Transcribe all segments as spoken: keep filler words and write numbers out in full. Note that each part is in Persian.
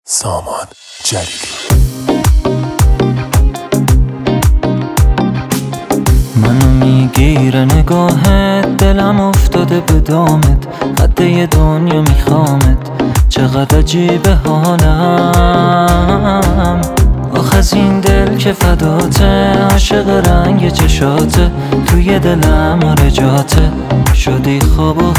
سامان جلیلی. منو میگیره نگاهت، دلم افتاده به دامت، قد یه دنیا میخوامت، چقدر عجیبه حالم. آخ از این دل که فداته، عاشق رنگ چشاته، توی دلم آره جاته، شدی خواب و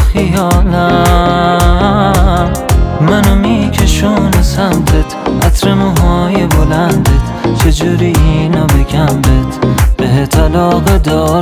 خیالم. منو میکشونه سمتت، عطر موهای بلندت، چجوری اینو بگم بهت، بهت علاقه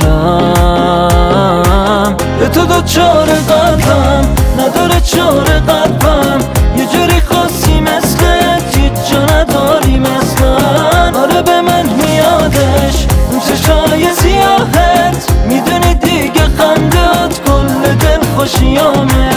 دارم. به تو دوچار قلبم، نداره چار قلبم، یه جوری خاصی مثلت، هیچ جا نداری مثلن. آره به من میادش اون چشای سیاهت، میدونی دیگه خندت کل دل خوشیامه.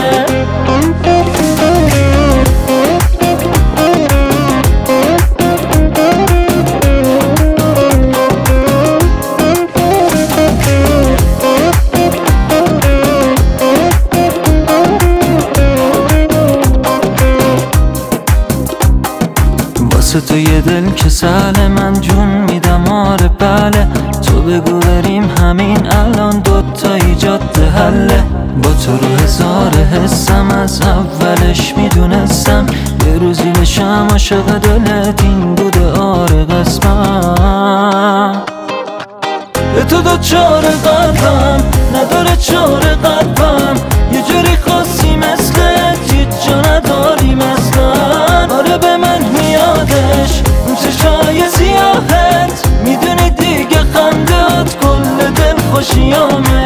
تو یه دل که سهله، من جون میدم آره بله، تو بگو بریم همین الان، دوتایی جاده حله. با تو رو هزار حسم، از اولش میدونستم یه روزی بشم عاشق دلت، این بوده آره قسمم. به تو دوچار قلبم، نداره چار قلبم، یه جوری خاصی مثلت، هیچ جا نداری مثلن. آره به من میادش اون چشای سیاهت، میدونی دیگه خندت کل دل خوشیامه.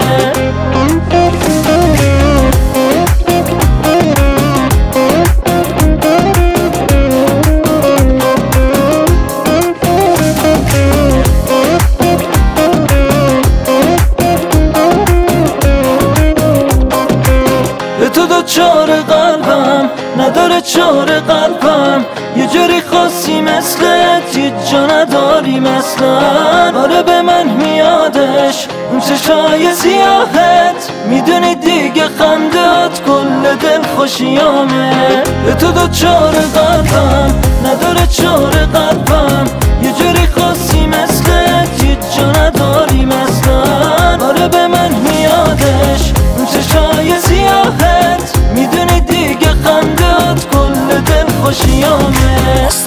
تو دوچار قلبم، نداره چار قلبم، یه جوری خاصی مثلت، هیچ جا نداری مثلن. آره به من میادش اون چشای سیاهت، میدونی دیگه خندت کل دل خوشیامه. به تو دوچار قلبم، نداره چار قلبم، یه جوری خاصی مثلت، هیچ جا نداری مثلن. آره به من میادش اون چشای سیاهت، میدونی دیگه خندت کل دل خوشیامه.